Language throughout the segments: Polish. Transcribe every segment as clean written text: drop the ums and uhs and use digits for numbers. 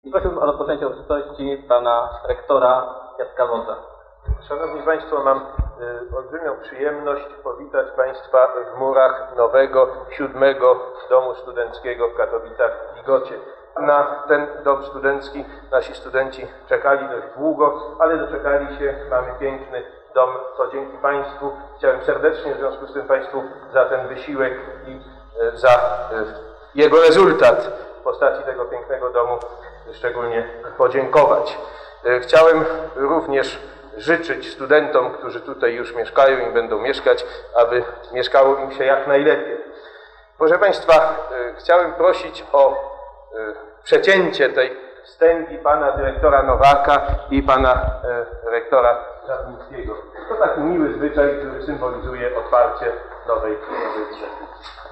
I prosiłbym o rozpoczęcie uroczystości pana rektora Jacka Wodza. Szanowni Państwo, mam olbrzymią przyjemność powitać Państwa w murach nowego, 7. domu studenckiego w Katowicach-Ligocie. Na ten dom studencki nasi studenci czekali dość długo, ale doczekali się. Mamy piękny dom, to dzięki Państwu. Chciałem serdecznie w związku z tym Państwu za ten wysiłek i za jego rezultat w postaci tego pięknego domu szczególnie podziękować. Chciałem również życzyć studentom, którzy tutaj już mieszkają i będą mieszkać, aby mieszkało im się jak najlepiej. Proszę Państwa, chciałem prosić o przecięcie tej wstęgi pana dyrektora Nowaka i pana rektora Żadnickiego. To taki miły zwyczaj, który symbolizuje otwarcie nowej biblioteki.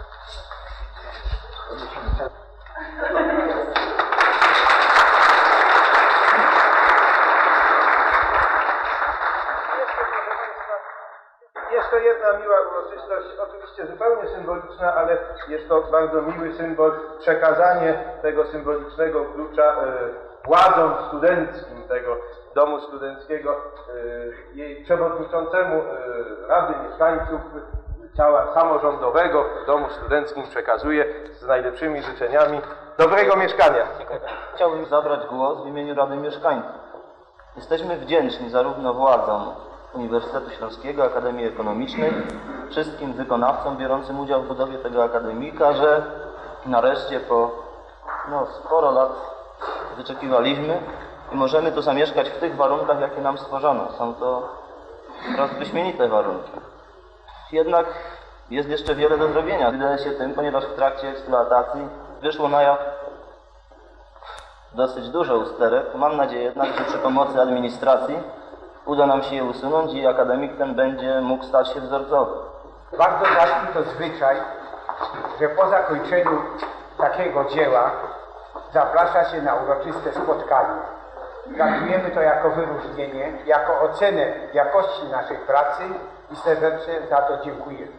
Jeszcze jedna miła uroczystość, oczywiście zupełnie symboliczna, ale jest to bardzo miły symbol, przekazanie tego symbolicznego klucza władzom studenckim tego domu studenckiego, jej przewodniczącemu Rady Mieszkańców ciała samorządowego w domu studenckim przekazuję z najlepszymi życzeniami dobrego mieszkania. Chciałbym zabrać głos w imieniu Rady Mieszkańców. Jesteśmy wdzięczni zarówno władzom Uniwersytetu Śląskiego, Akademii Ekonomicznej, wszystkim wykonawcom biorącym udział w budowie tego akademika, że nareszcie po sporo lat wyczekiwaliśmy i możemy tu zamieszkać w tych warunkach, jakie nam stworzono. Są to wprost wyśmienite warunki. Jednak jest jeszcze wiele do zrobienia. Wydaje się tym, ponieważ w trakcie eksploatacji wyszło na jaw dosyć dużo usterek. Mam nadzieję jednak, że przy pomocy administracji uda nam się je usunąć i akademik ten będzie mógł stać się wzorcowy. Bardzo ważny to zwyczaj, że po zakończeniu takiego dzieła zaprasza się na uroczyste spotkanie. Traktujemy to jako wyróżnienie, jako ocenę jakości naszej pracy i serdecznie za to dziękujemy.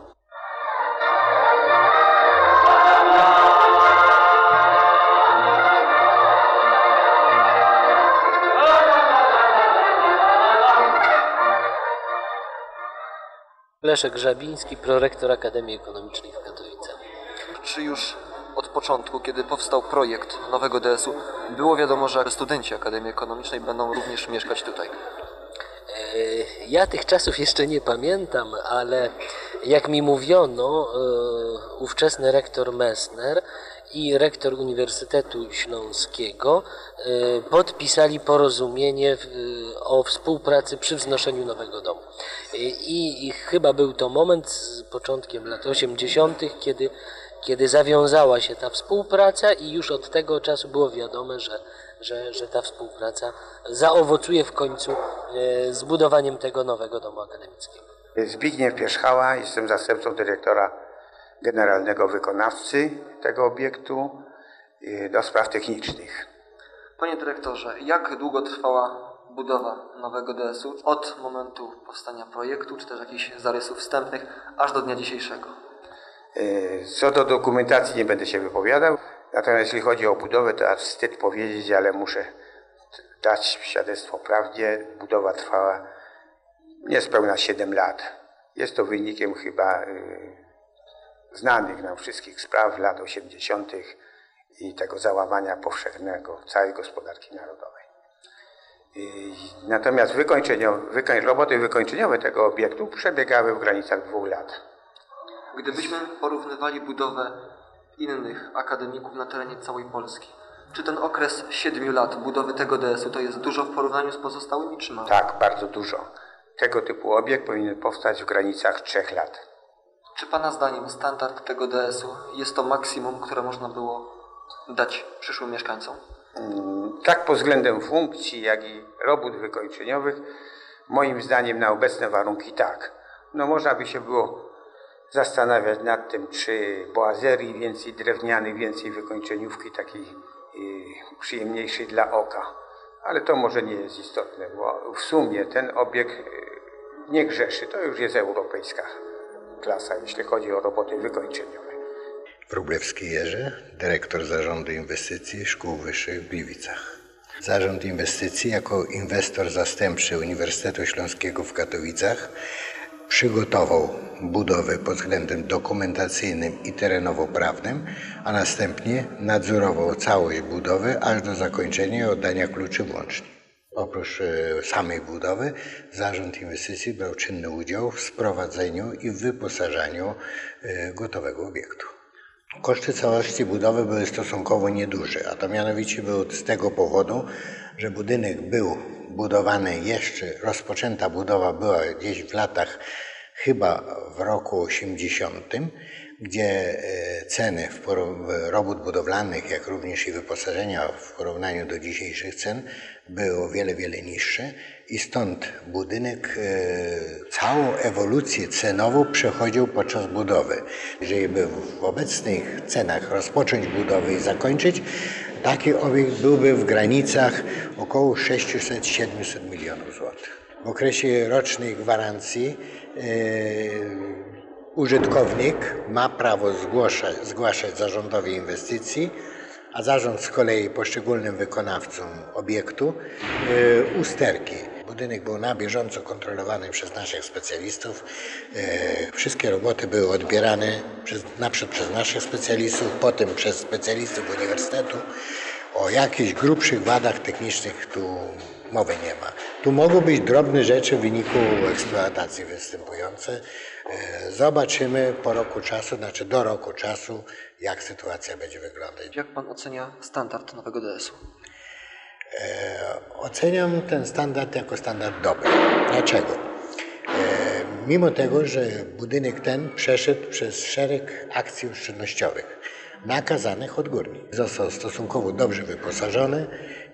Leszek Grzabiński, prorektor Akademii Ekonomicznej w Katowicach. Czy już od początku, kiedy powstał projekt nowego DS-u, było wiadomo, że studenci Akademii Ekonomicznej będą również mieszkać tutaj? Ja tych czasów jeszcze nie pamiętam, ale jak mi mówiono, ówczesny rektor Messner i rektor Uniwersytetu Śląskiego podpisali porozumienie o współpracy przy wznoszeniu nowego domu. I chyba był to moment z początkiem lat 80., kiedy zawiązała się ta współpraca i już od tego czasu było wiadome, że ta współpraca zaowocuje w końcu zbudowaniem tego nowego domu akademickiego. Zbigniew Pierzchała, jestem zastępcą dyrektora generalnego wykonawcy tego obiektu do spraw technicznych. Panie dyrektorze, jak długo trwała budowa nowego DS-u od momentu powstania projektu, czy też jakichś zarysów wstępnych, aż do dnia dzisiejszego? Co do dokumentacji nie będę się wypowiadał, natomiast jeśli chodzi o budowę, to aż wstyd powiedzieć, ale muszę dać świadectwo prawdzie. Budowa trwała niespełna 7 lat. Jest to wynikiem chyba znanych nam wszystkich spraw lat 80. i tego załamania powszechnego całej gospodarki narodowej. Natomiast roboty wykończeniowe tego obiektu przebiegały w granicach 2 lat. Gdybyśmy porównywali budowę innych akademików na terenie całej Polski, czy ten okres 7 lat budowy tego DS-u to jest dużo w porównaniu z pozostałymi, czy mało? Tak, bardzo dużo. Tego typu obiekt powinien powstać w granicach 3 lat. Czy Pana zdaniem standard tego DS-u jest to maksimum, które można było dać przyszłym mieszkańcom? Tak pod względem funkcji, jak i robót wykończeniowych, moim zdaniem na obecne warunki tak. Można by się było zastanawiać nad tym, czy boazerii więcej drewnianych, więcej wykończeniówki takiej przyjemniejszej dla oka. Ale to może nie jest istotne, bo w sumie ten obiekt nie grzeszy. To już jest europejska klasa, jeśli chodzi o roboty wykończeniowe. Wróblewski Jerzy, dyrektor Zarządu Inwestycji Szkół Wyższych w Gliwicach. Zarząd Inwestycji jako inwestor zastępczy Uniwersytetu Śląskiego w Katowicach przygotował budowę pod względem dokumentacyjnym i terenowo-prawnym, a następnie nadzorował całość budowy aż do zakończenia i oddania kluczy włącznie. Oprócz samej budowy Zarząd Inwestycji brał czynny udział w sprowadzeniu i wyposażaniu gotowego obiektu. Koszty całości budowy były stosunkowo nieduże, a to mianowicie było z tego powodu, że budynek był budowany jeszcze, rozpoczęta budowa była gdzieś w latach, chyba w roku 80, gdzie ceny robót budowlanych, jak również i wyposażenia w porównaniu do dzisiejszych cen były o wiele, wiele niższe i stąd budynek całą ewolucję cenową przechodził podczas budowy. Jeżeli by w obecnych cenach rozpocząć budowę i zakończyć, taki obiekt byłby w granicach około 600-700 milionów złotych. W okresie rocznej gwarancji użytkownik ma prawo zgłaszać zarządowi inwestycji, a zarząd z kolei poszczególnym wykonawcom obiektu usterki. Budynek był na bieżąco kontrolowany przez naszych specjalistów. Wszystkie roboty były odbierane najpierw przez naszych specjalistów, potem przez specjalistów uniwersytetu. O jakichś grubszych wadach technicznych tu mowy nie ma. Tu mogą być drobne rzeczy w wyniku eksploatacji występujące. Zobaczymy po roku czasu, znaczy do roku czasu, jak sytuacja będzie wyglądać. Jak pan ocenia standard nowego DS-u? Oceniam ten standard jako standard dobry. Dlaczego? Mimo tego, że budynek ten przeszedł przez szereg akcji oszczędnościowych nakazanych odgórnie. Został stosunkowo dobrze wyposażony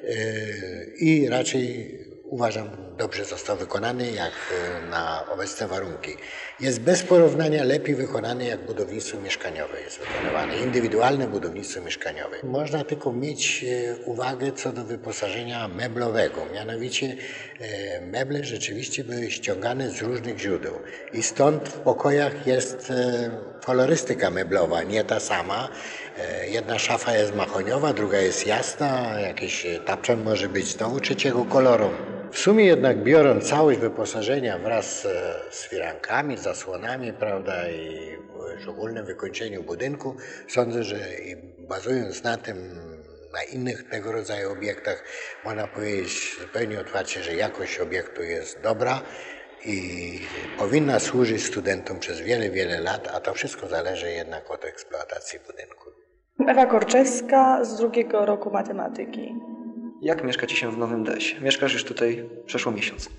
i raczej uważam dobrze został wykonany jak na obecne warunki. Jest bez porównania lepiej wykonany jak budownictwo mieszkaniowe jest wykonywane, indywidualne budownictwo mieszkaniowe. Można tylko mieć uwagę co do wyposażenia meblowego, mianowicie meble rzeczywiście były ściągane z różnych źródeł i stąd w pokojach jest kolorystyka meblowa, nie ta sama. Jedna szafa jest mahoniowa, druga jest jasna, jakiś tapczan może być znowu trzeciego koloru. W sumie jednak biorąc całość wyposażenia wraz z firankami, zasłonami, prawda, i w ogólnym wykończeniu budynku, sądzę, że bazując na tym, na innych tego rodzaju obiektach, można powiedzieć zupełnie otwarcie, że jakość obiektu jest dobra i powinna służyć studentom przez wiele, wiele lat, a to wszystko zależy jednak od eksploatacji budynku. Ewa Korczewska z 2. roku matematyki. Jak mieszka ci się w nowym DS-ie? Mieszkasz już tutaj przeszło miesiąc.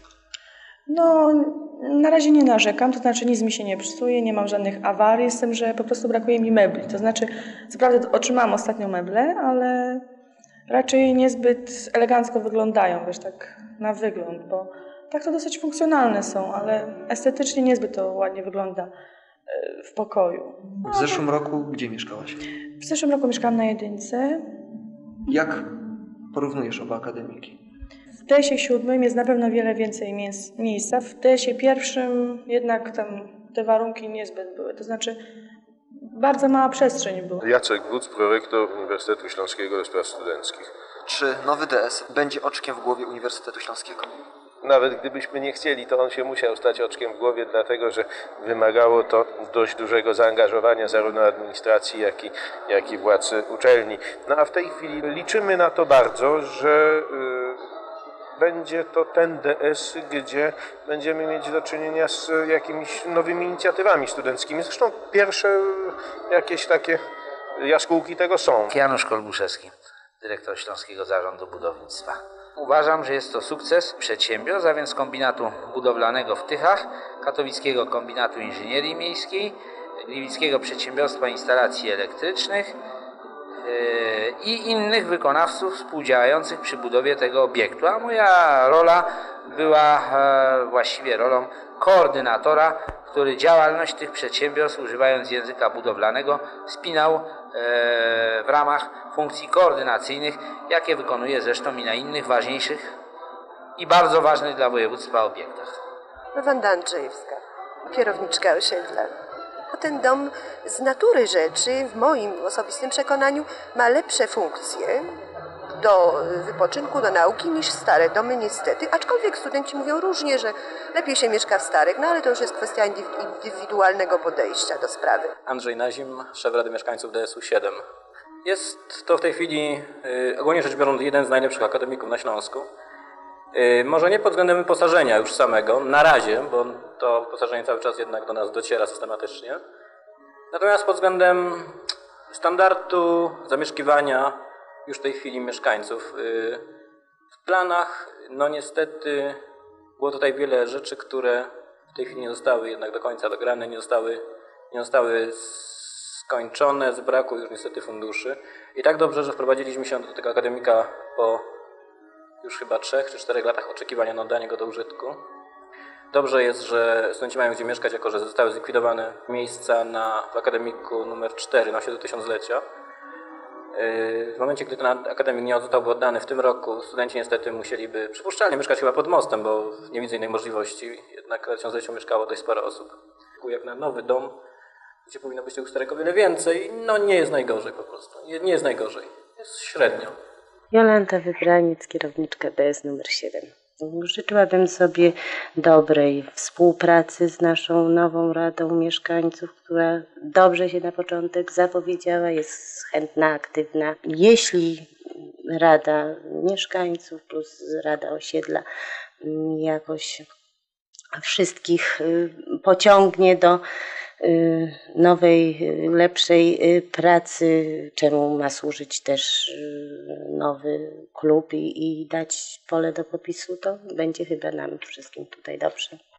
No, na razie nie narzekam, to znaczy nic mi się nie psuje, nie mam żadnych awarii, z tym, że po prostu brakuje mi mebli. To znaczy, co prawda otrzymałam ostatnio meble, ale raczej niezbyt elegancko wyglądają, wiesz, tak na wygląd, bo tak to dosyć funkcjonalne są, ale estetycznie niezbyt to ładnie wygląda w pokoju. W zeszłym roku gdzie mieszkałaś? W zeszłym roku mieszkałam na Jedynce. Jak porównujesz oba akademiki? W DS-ie 7 jest na pewno wiele więcej miejsca. W DS-ie 1 jednak tam te warunki niezbyt były. To znaczy bardzo mała przestrzeń była. Jacek Wódz, prorektor Uniwersytetu Śląskiego do Spraw Studenckich. Czy nowy DS będzie oczkiem w głowie Uniwersytetu Śląskiego? Nawet gdybyśmy nie chcieli, to on się musiał stać oczkiem w głowie, dlatego że wymagało to dość dużego zaangażowania zarówno administracji, jak i władz uczelni. No a w tej chwili liczymy na to bardzo, że będzie to ten DS, gdzie będziemy mieć do czynienia z jakimiś nowymi inicjatywami studenckimi. Zresztą pierwsze jakieś takie jaskółki tego są. Janusz Kolbuszewski, dyrektor Śląskiego Zarządu Budownictwa. Uważam, że jest to sukces przedsiębiorstw, a więc kombinatu budowlanego w Tychach, Katowickiego Kombinatu Inżynierii Miejskiej, Gliwickiego Przedsiębiorstwa Instalacji Elektrycznych i innych wykonawców współdziałających przy budowie tego obiektu. A moja rola była właściwie rolą koordynatora, który działalność tych przedsiębiorstw, używając języka budowlanego, spinał w ramach funkcji koordynacyjnych, jakie wykonuje zresztą i na innych ważniejszych i bardzo ważnych dla województwa obiektach. Wanda Andrzejewska, kierowniczka osiedla. bo ten dom z natury rzeczy, w moim osobistym przekonaniu, ma lepsze funkcje do wypoczynku, do nauki niż stare domy niestety, aczkolwiek studenci mówią różnie, że lepiej się mieszka w starych, no ale to już jest kwestia indywidualnego podejścia do sprawy. Andrzej Nazim, szef Rady Mieszkańców DSU 7. Jest to w tej chwili, ogólnie rzecz biorąc, jeden z najlepszych akademików na Śląsku. Może nie pod względem wyposażenia już samego, na razie, bo to wyposażenie cały czas jednak do nas dociera systematycznie. Natomiast pod względem standardu zamieszkiwania już w tej chwili mieszkańców. W planach, no niestety, było tutaj wiele rzeczy, które w tej chwili nie zostały jednak do końca dograne, nie zostały skończone z braku już niestety funduszy. I tak dobrze, że wprowadziliśmy się do tego akademika po już chyba 3 czy 4 latach oczekiwania na oddanie go do użytku. Dobrze jest, że studenci mają gdzie mieszkać, jako że zostały zlikwidowane miejsca w akademiku numer 4 na osiedlu Tysiąclecia. W momencie, gdy ten akademik nie zostałby oddany w tym roku, studenci niestety musieliby przypuszczalnie mieszkać chyba pod mostem, bo nie widzę innej możliwości. Jednak na Tysiącleciu mieszkało dość sporo osób. Jak na nowy dom, gdzie powinno być tego starego wiele więcej, no nie jest najgorzej po prostu. Nie jest najgorzej. Jest średnio. Jolanta Wybraniec, kierowniczka DS numer 7. Życzyłabym sobie dobrej współpracy z naszą nową Radą Mieszkańców, która dobrze się na początek zapowiedziała, jest chętna, aktywna. Jeśli Rada Mieszkańców plus Rada Osiedla jakoś wszystkich pociągnie do nowej, lepszej pracy, czemu ma służyć też nowy klub i dać pole do popisu, to będzie chyba nam wszystkim tutaj dobrze.